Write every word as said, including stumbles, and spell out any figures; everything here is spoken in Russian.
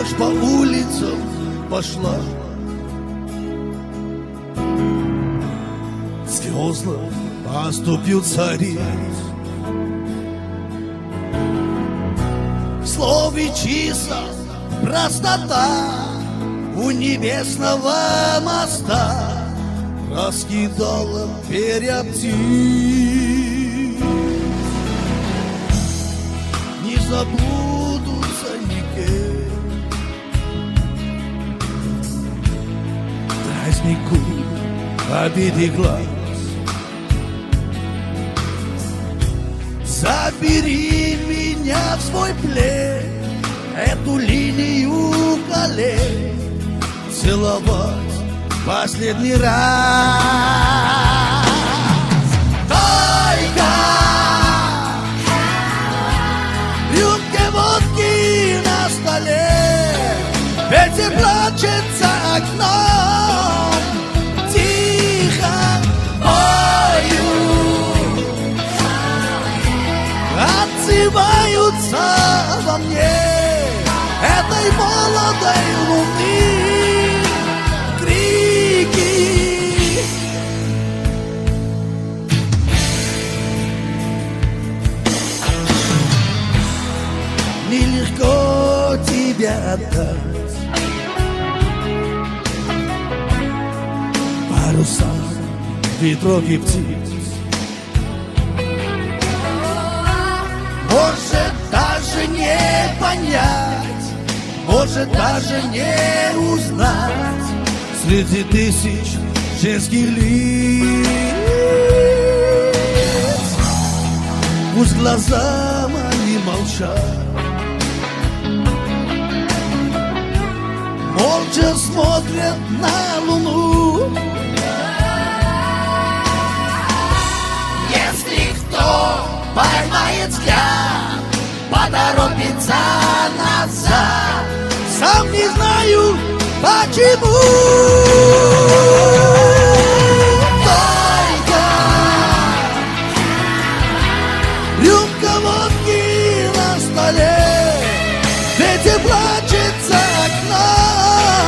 Ночь по улицам пошла, звезды поступил царить. В слове чисто простота у небесного моста раскидала перья птиц. Не забудутся никем празднику обиды глаз. Забери меня в свой плен, эту линию колен целовать последний раз. Только рюмка водки на столе, ветер плачет за окном, тихо поют, отзываются во мне этой молодой луны крики. Нелегко тебя отдать, паруса, ветров и птиц. Может даже не понять, может даже не узнать среди тысяч женских лиц. Пусть глаза мои молчат, молча смотрят на луну. Если кто поймает взгляд, поторопится назад, сам не знаю почему. Только рюмка водки на столе, ветер плачет за окном,